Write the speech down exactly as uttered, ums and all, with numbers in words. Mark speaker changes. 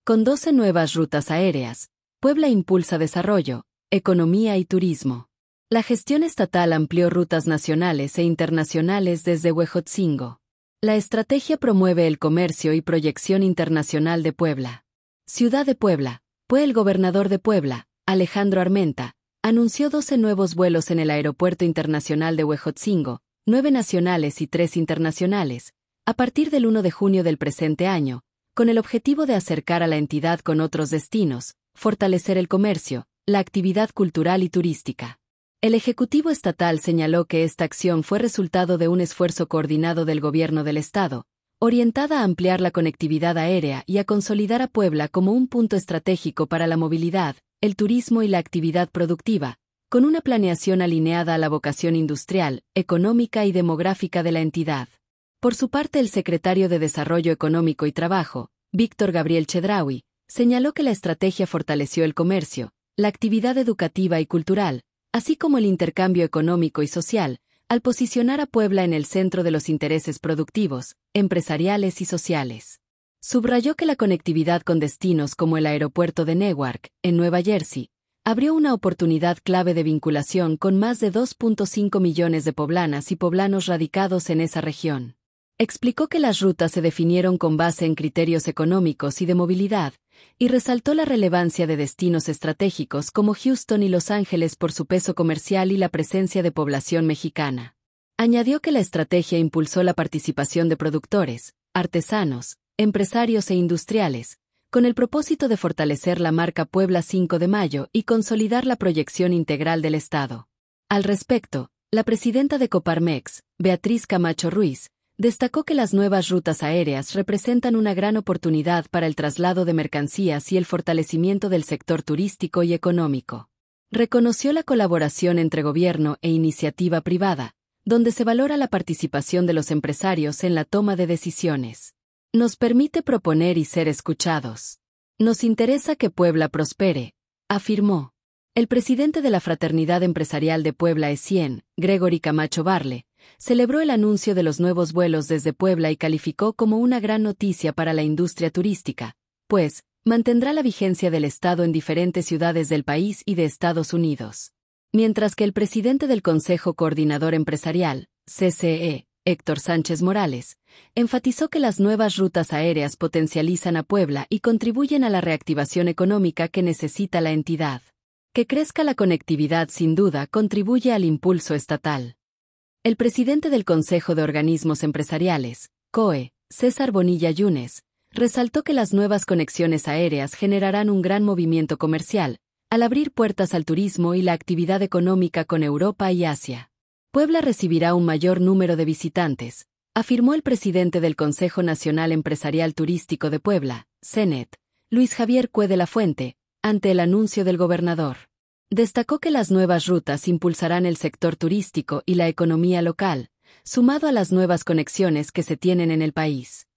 Speaker 1: Con doce nuevas rutas aéreas, Puebla impulsa desarrollo, economía y turismo. La gestión estatal amplió rutas nacionales e internacionales desde Huejotzingo. La estrategia promueve el comercio y proyección internacional de Puebla. Ciudad de Puebla. Fue el gobernador de Puebla, Alejandro Armenta, anunció doce nuevos vuelos en el Aeropuerto Internacional de Huejotzingo, nueve nacionales y tres internacionales, a partir del primero de junio del presente año, con el objetivo de acercar a la entidad con otros destinos, fortalecer el comercio, la actividad cultural y turística. El Ejecutivo Estatal señaló que esta acción fue resultado de un esfuerzo coordinado del Gobierno del Estado, orientada a ampliar la conectividad aérea y a consolidar a Puebla como un punto estratégico para la movilidad, el turismo y la actividad productiva, con una planeación alineada a la vocación industrial, económica y demográfica de la entidad. Por su parte, el secretario de Desarrollo Económico y Trabajo, Víctor Gabriel Chedraui, señaló que la estrategia fortaleció el comercio, la actividad educativa y cultural, así como el intercambio económico y social, al posicionar a Puebla en el centro de los intereses productivos, empresariales y sociales. Subrayó que la conectividad con destinos como el aeropuerto de Newark, en Nueva Jersey, abrió una oportunidad clave de vinculación con más de dos punto cinco millones de poblanas y poblanos radicados en esa región. Explicó que las rutas se definieron con base en criterios económicos y de movilidad, y resaltó la relevancia de destinos estratégicos como Houston y Los Ángeles por su peso comercial y la presencia de población mexicana. Añadió que la estrategia impulsó la participación de productores, artesanos, empresarios e industriales, con el propósito de fortalecer la marca Puebla cinco de mayo y consolidar la proyección integral del Estado. Al respecto, la presidenta de Coparmex, Beatriz Camacho Ruiz, destacó que las nuevas rutas aéreas representan una gran oportunidad para el traslado de mercancías y el fortalecimiento del sector turístico y económico. Reconoció la colaboración entre gobierno e iniciativa privada, donde se valora la participación de los empresarios en la toma de decisiones. Nos permite proponer y ser escuchados. Nos interesa que Puebla prospere, afirmó. El presidente de la Fraternidad Empresarial de Puebla E C I E N, Gregory Camacho Barle, celebró el anuncio de los nuevos vuelos desde Puebla y calificó como una gran noticia para la industria turística, pues, mantendrá la vigencia del Estado en diferentes ciudades del país y de Estados Unidos. Mientras que el presidente del Consejo Coordinador Empresarial, C C E, Héctor Sánchez Morales, enfatizó que las nuevas rutas aéreas potencializan a Puebla y contribuyen a la reactivación económica que necesita la entidad. Que crezca la conectividad sin duda contribuye al impulso estatal. El presidente del Consejo de Organismos Empresariales, C O E, César Bonilla Yunes, resaltó que las nuevas conexiones aéreas generarán un gran movimiento comercial, al abrir puertas al turismo y la actividad económica con Europa y Asia. Puebla recibirá un mayor número de visitantes, afirmó el presidente del Consejo Nacional Empresarial Turístico de Puebla, CENET, Luis Javier Cue de la Fuente, ante el anuncio del gobernador. Destacó que las nuevas rutas impulsarán el sector turístico y la economía local, sumado a las nuevas conexiones que se tienen en el país.